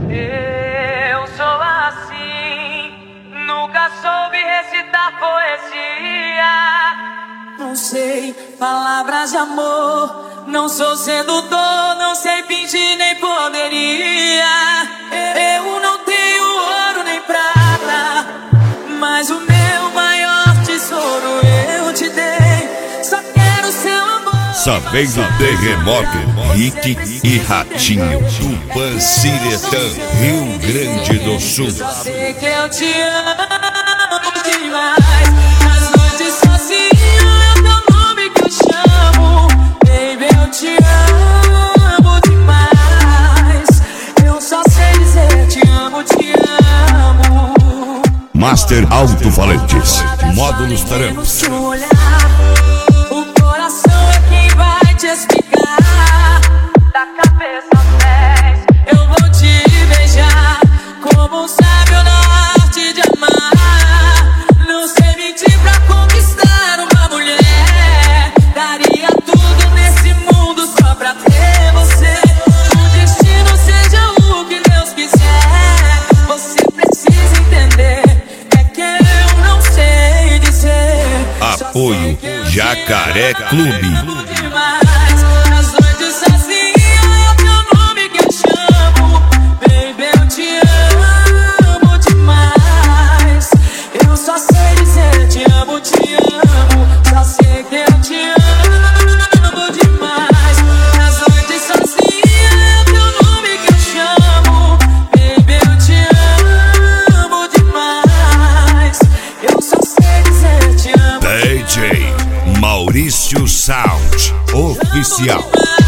Eu sou assim, nunca soube recitar poesia. Não sei palavras de amor, não sou sedutor, não sei fingir nem poderia. Eu não tenho ouro nem prata, mas o meu maior tesouro eu te dei. Só quero seu amor. Sabendo Terremoto, Rick e Ratinho, Tupã, Ciretã, Rio Grande do Sul. Só sei que eu te amo demais. Nas noites sozinho é o teu nome que eu chamo. Baby, eu te amo demais. Eu só sei dizer te amo, te amo. Master Alto-Falantes, Módulos Taramps. O coração é quem vai te explicar. Da cabeça aos pés eu vou te beijar, como um sábio na arte de amar. Não sei mentir pra conquistar uma mulher. Daria tudo nesse mundo só pra ter você. O destino seja o que Deus quiser. Você precisa entender, é que eu não sei dizer. Apoio Jacaré Clube. Nas noites sozinha é o teu nome que eu chamo. Baby, eu te amo demais. Eu só sei dizer te amo, te amo. Só sei que eu te amo demais. Nas noites sozinha é o teu nome que eu chamo. Baby, eu te amo demais. Eu só sei dizer te amo. DJ Maurício Sound Oficial.